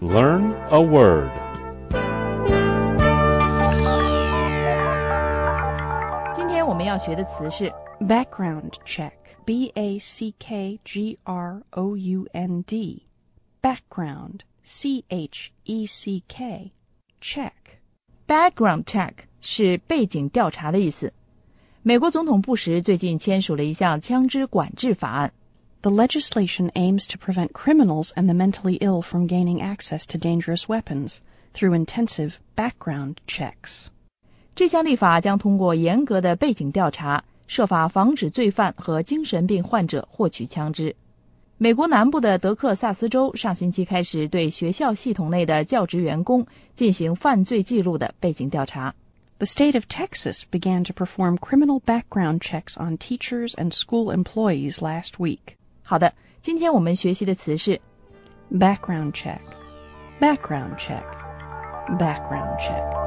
Learn a word. 今天我们要学的词是 background check. B-A-C-K-G-R-O-U-N-D. Background. C-H-E-C-K. Check. background check 是背景调查的意思。美国总统布什最近签署了一项枪支管制法案。 The legislation aims to prevent criminals and the mentally ill from gaining access to dangerous weapons through intensive background checks. 这项立法将通过严格的背景调查，设法防止罪犯和精神病患者获取枪支。美国南部的德克萨斯州上星期开始对学校系统内的教职员工进行犯罪记录的背景调查。 The state of Texas began to perform criminal background checks on teachers and school employees last week. 好的，今天我们学习的词是 background check, background check, background check.